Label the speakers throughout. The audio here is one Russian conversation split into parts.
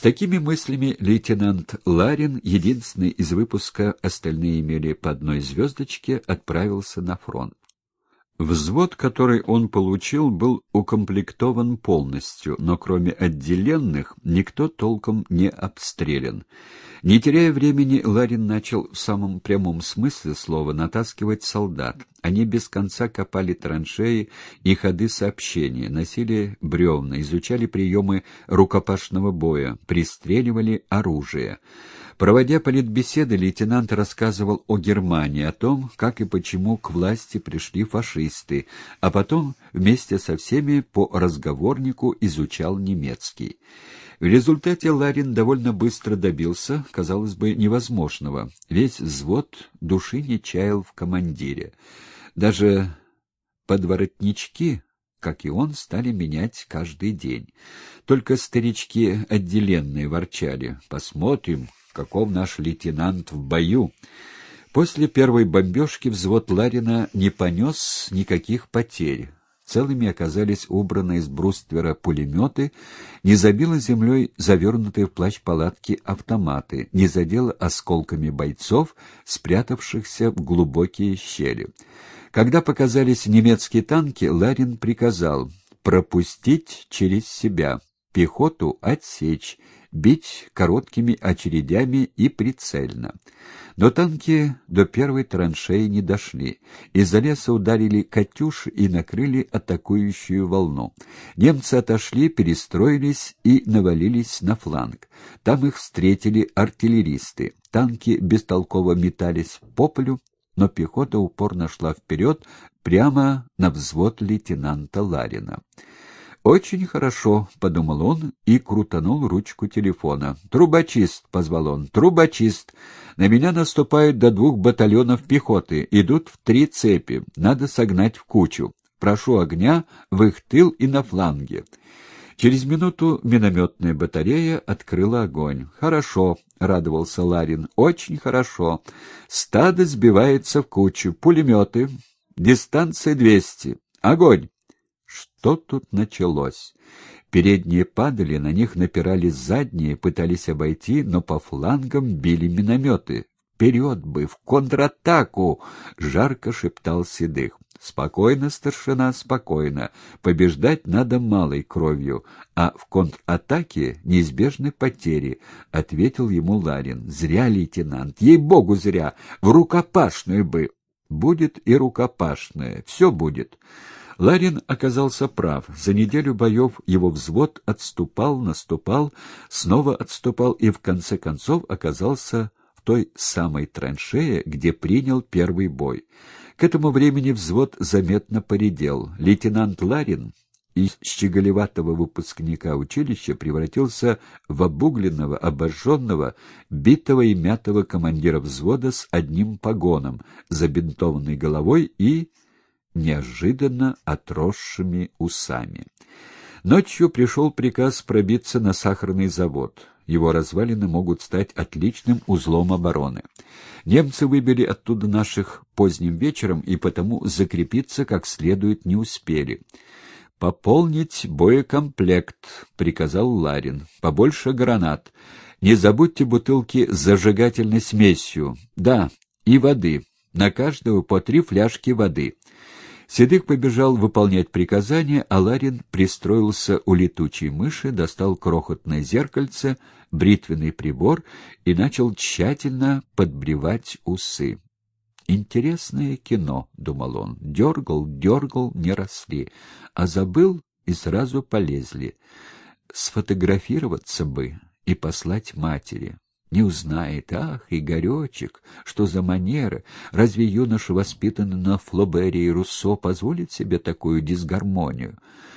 Speaker 1: такими мыслями лейтенант Ларин, единственный из выпуска, остальные имели по одной звездочке, отправился на фронт. Взвод, который он получил, был укомплектован полностью, но кроме отделенных никто толком не обстрелян. Не теряя времени, Ларин начал в самом прямом смысле слова натаскивать солдат. Они без конца копали траншеи и ходы сообщения, носили бревна, изучали приемы рукопашного боя, пристреливали оружие. Проводя политбеседы, лейтенант рассказывал о Германии, о том, как и почему к власти пришли фашисты, а потом вместе со всеми по разговорнику изучал немецкий. В результате Ларин довольно быстро добился, казалось бы, невозможного. Весь взвод души не чаял в командире. Даже подворотнички, как и он, стали менять каждый день. Только старички отделенные ворчали: «Посмотрим, каков наш лейтенант в бою». После первой бомбежки взвод Ларина не понес никаких потерь. Целыми оказались убраны из бруствера пулеметы, не забило землей завернутые в плащ палатки автоматы, не задело осколками бойцов, спрятавшихся в глубокие щели. Когда показались немецкие танки, Ларин приказал пропустить через себя, пехоту отсечь, бить короткими очередями и прицельно. Но танки до первой траншеи не дошли. Из-за леса ударили «Катюши» и накрыли атакующую волну. Немцы отошли, перестроились и навалились на фланг. Там их встретили артиллеристы. Танки бестолково метались по полю, но пехота упорно шла вперед прямо на взвод лейтенанта Ларина. «Очень хорошо», — подумал он и крутанул ручку телефона. «Трубочист», — позвал он, — «трубочист. На меня наступают до 2 батальонов пехоты, идут в 3 цепи, надо согнать в кучу. Прошу огня в их тыл и на фланге». Через минуту минометная батарея открыла огонь. «Хорошо», — радовался Ларин, — «очень хорошо. Стадо сбивается в кучу, пулеметы, дистанция 200. Огонь!» Что тут началось? Передние падали, на них напирали задние, пытались обойти, но по флангам били минометы. «Вперед бы! В контратаку!» — жарко шептал Седых. «Спокойно, старшина, спокойно. Побеждать надо малой кровью, а в контратаке неизбежны потери», — ответил ему Ларин. «Зря, лейтенант, ей-богу, зря. В рукопашную бы». «Будет и рукопашная. Все будет». Ларин оказался прав. За неделю боев его взвод отступал, наступал, снова отступал и в конце концов оказался в той самой траншее, где принял первый бой. К этому времени взвод заметно поредел. Лейтенант Ларин из щеголеватого выпускника училища превратился в обугленного, обожженного, битого и мятого командира взвода с одним погоном, забинтованной головой и неожиданно отросшими усами. Ночью пришел приказ пробиться на сахарный завод. Его развалины могут стать отличным узлом обороны. Немцы выбили оттуда наших поздним вечером и потому закрепиться как следует не успели. «Пополнить боекомплект», — приказал Ларин. «Побольше гранат. Не забудьте бутылки с зажигательной смесью. Да, и воды. На каждого по 3 фляжки воды». Седых побежал выполнять приказания, а Ларин пристроился у летучей мыши, достал крохотное зеркальце, бритвенный прибор и начал тщательно подбривать усы. «Интересное кино», — думал он, — дергал, не росли, а забыл и сразу полезли. Сфотографироваться бы и послать матери. Не узнает, ах, Игоречек, что за манера, разве юноша, воспитанный на Флобере и Руссо, позволит себе такую дисгармонию?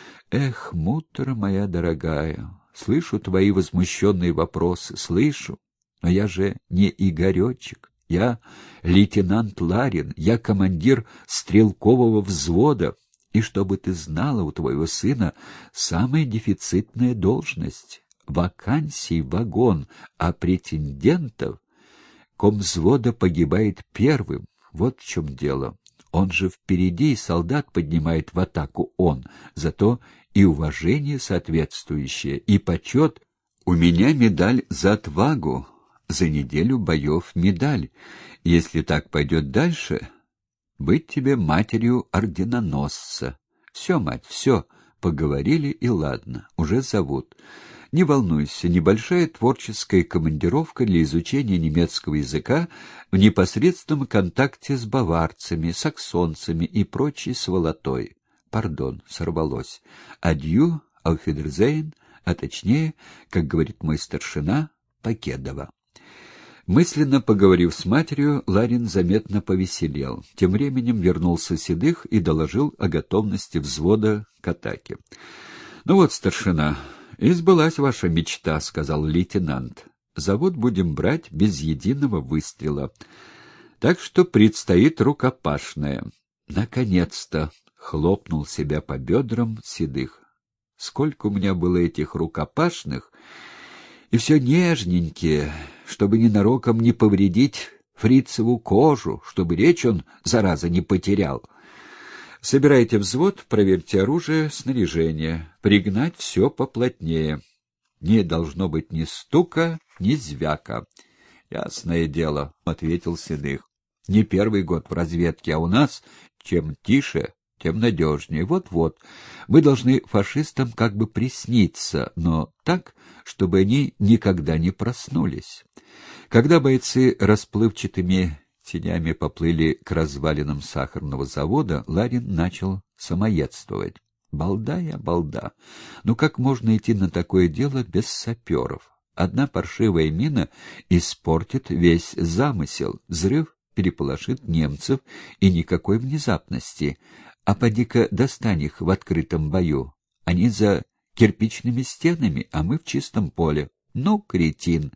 Speaker 1: Эх, мутра моя дорогая, слышу твои возмущенные вопросы, слышу, но я же не Игоречек, я лейтенант Ларин, я командир стрелкового взвода, и чтобы ты знала, у твоего сына самая дефицитная должность. Вакансий вагон, а претендентов комвзвода погибает первым. Вот в чем дело. Он же впереди, и солдат поднимает в атаку он. Зато и уважение соответствующее, и почет У меня медаль за отвагу, за неделю боев медаль. Если так пойдет дальше, быть тебе матерью орденоносца. Все, мать, все, поговорили и ладно, уже зовут. Не волнуйся, небольшая творческая командировка для изучения немецкого языка в непосредственном контакте с баварцами, саксонцами и прочей сволотой. Пардон, сорвалось. Адью, ауфидерзейн, а точнее, как говорит мой старшина, Покедова. Мысленно поговорив с матерью, Ларин заметно повеселел. Тем временем вернулся Седых и доложил о готовности взвода к атаке. — Ну вот, старшина, и сбылась ваша мечта, — сказал лейтенант. — Завод будем брать без единого выстрела. Так что предстоит рукопашная. Наконец-то! — хлопнул себя по бедрам Седых. Сколько у меня было этих рукопашных, и все нежненькие, чтобы ненароком не повредить фрицеву кожу, чтобы речь он, зараза, не потерял. Собирайте взвод, проверьте оружие, снаряжение, пригнать все поплотнее. Не должно быть ни стука, ни звяка. — Ясное дело, — ответил Седых. — Не первый год в разведке, а у нас чем тише, тем надежнее. Вот-вот, мы должны фашистам как бы присниться, но так, чтобы они никогда не проснулись. Когда бойцы расплывчатыми тенями поплыли к развалинам сахарного завода, Ларин начал самоедствовать. Балда я, балда. Ну как можно идти на такое дело без саперов? Одна паршивая мина испортит весь замысел, взрыв переполошит немцев, и никакой внезапности. А поди-ка достань их в открытом бою. Они за кирпичными стенами, а мы в чистом поле. Ну, кретин!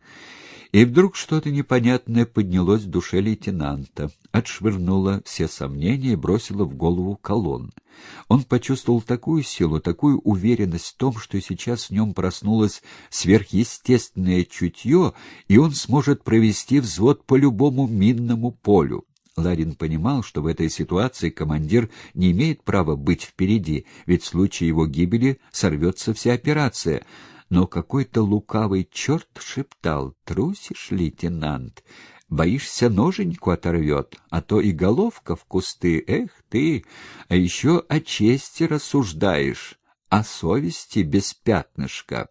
Speaker 1: И вдруг что-то непонятное поднялось в душе лейтенанта, отшвырнуло все сомнения и бросило в голову колонн. Он почувствовал такую силу, такую уверенность в том, что сейчас в нем проснулось сверхъестественное чутье, и он сможет провести взвод по любому минному полю. Ларин понимал, что в этой ситуации командир не имеет права быть впереди, ведь в случае его гибели сорвется вся операция. Но какой-то лукавый черт шептал: «Трусишь, лейтенант? Боишься, ноженьку оторвет, а то и головка в кусты. Эх ты! А еще о чести рассуждаешь, о совести без пятнышка».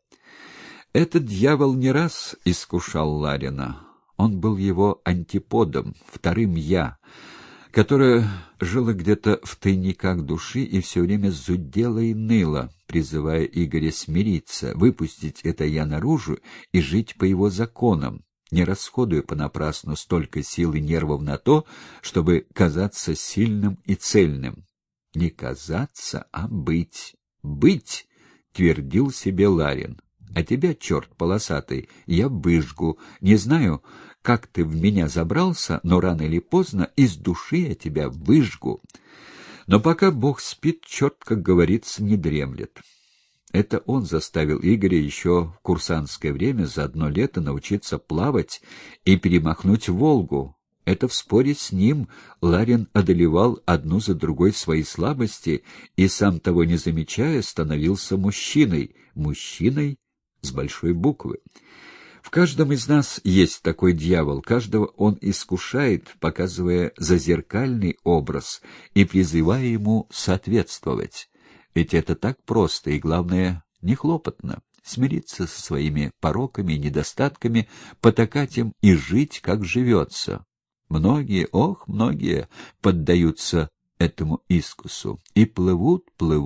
Speaker 1: Этот дьявол не раз искушал Ларина. Он был его антиподом, вторым «я», которое жило где-то в тайниках души и все время зудело и ныло, призывая Игоря смириться, выпустить это «я» наружу и жить по его законам, не расходуя понапрасну столько сил и нервов на то, чтобы казаться сильным и цельным. Не казаться, а быть. «Быть!» — твердил себе Ларин. «А тебя, черт полосатый, я выжгу. Не знаю, как ты в меня забрался, но рано или поздно из души я тебя выжгу». Но пока Бог спит, черт, как говорится, не дремлет. Это он заставил Игоря еще в курсантское время за одно лето научиться плавать и перемахнуть Волгу. Это в споре с ним Ларин одолевал одну за другой свои слабости и, сам того не замечая, становился мужчиной. Мужчиной с большой буквы. В каждом из нас есть такой дьявол, каждого он искушает, показывая зазеркальный образ и призывая ему соответствовать. Ведь это так просто и, главное, не хлопотно. Смириться со своими пороками и недостатками, потакать им и жить, как живется. Многие, ох, многие поддаются этому искусу и плывут,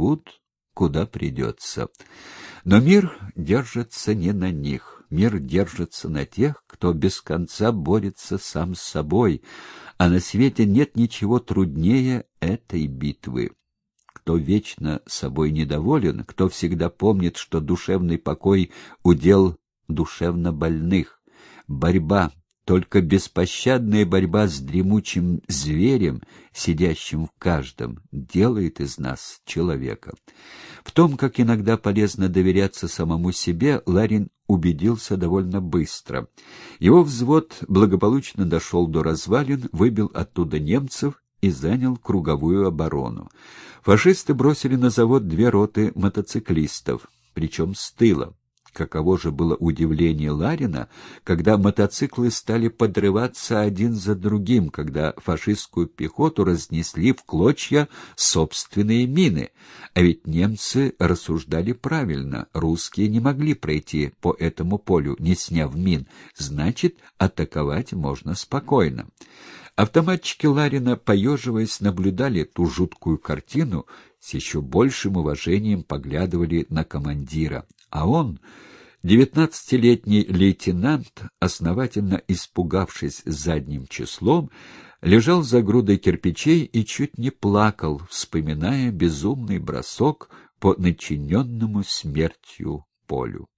Speaker 1: куда придется. Но мир держится не на них. Мир держится на тех, кто без конца борется сам с собой, а на свете нет ничего труднее этой битвы. Кто вечно собой недоволен, кто всегда помнит, что душевный покой — удел душевно больных. Борьба, только беспощадная борьба с дремучим зверем, сидящим в каждом, делает из нас человека. В том, как иногда полезно доверяться самому себе, Ларин убедился довольно быстро. Его взвод благополучно дошел до развалин, выбил оттуда немцев и занял круговую оборону. Фашисты бросили на завод 2 роты мотоциклистов, причем с тыла. Каково же было удивление Ларина, когда мотоциклы стали подрываться один за другим, когда фашистскую пехоту разнесли в клочья собственные мины. А ведь немцы рассуждали правильно, русские не могли пройти по этому полю, не сняв мин, значит, атаковать можно спокойно. Автоматчики Ларина, поеживаясь, наблюдали ту жуткую картину, с еще большим уважением поглядывали на командира. А он, 19-летний лейтенант, основательно испугавшись задним числом, лежал за грудой кирпичей и чуть не плакал, вспоминая безумный бросок по начиненному смертью полю.